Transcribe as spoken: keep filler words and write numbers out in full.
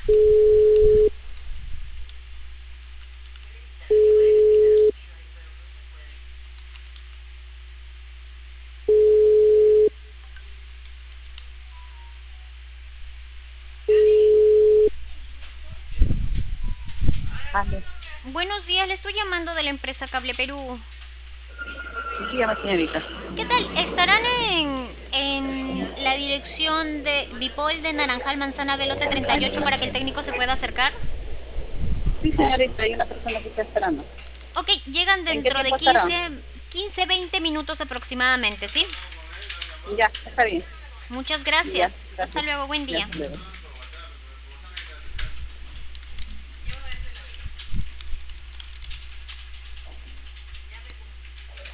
Vale. Buenos días, le estoy llamando de la empresa Cable Perú. Dígame, señorita. ¿Qué tal? ¿Estarán en, en la dirección de Dipol de Naranjal Manzana B Lote treinta y ocho para que el técnico se pueda acercar? Sí, señorita, hay una persona que está esperando. Ok, llegan ¿En qué dentro de tiempo estará? quince, quince, veinte minutos aproximadamente, ¿sí? Ya, está bien. Muchas Ya, gracias. Hasta gracias. luego, buen Ya, día. hasta luego.